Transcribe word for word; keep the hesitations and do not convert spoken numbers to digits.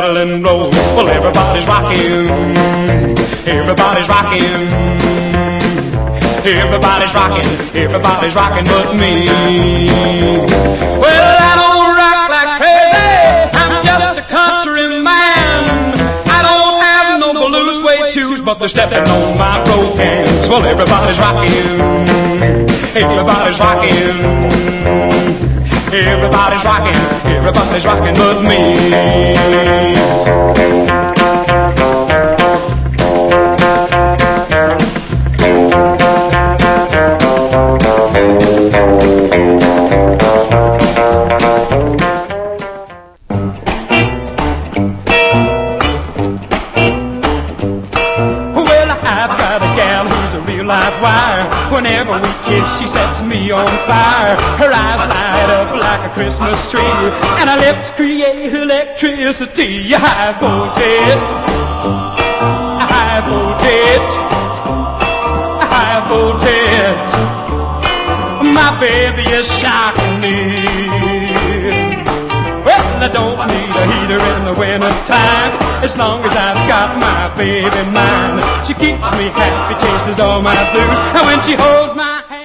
Marilyn Monroe. Well, everybody's rocking, everybody's rocking, everybody's rocking, everybody's rocking but me. Well, I don't rock like crazy, I'm just a country man. I don't have no blue suede shoes, but they're stepping on my broke hands. Well, everybody's rocking, everybody's rocking, everybody's rocking, everybody's rocking but me. Whenever we kiss, she sets me on fire. Her eyes light up like a Christmas tree, and her lips create electricity. High voltage, high voltage, high voltage. My baby is shocking me. Well, I don't need a heater in the winter time, as long as I've got my baby mine. She keeps me happy, chases all my blues, and when she holds my hand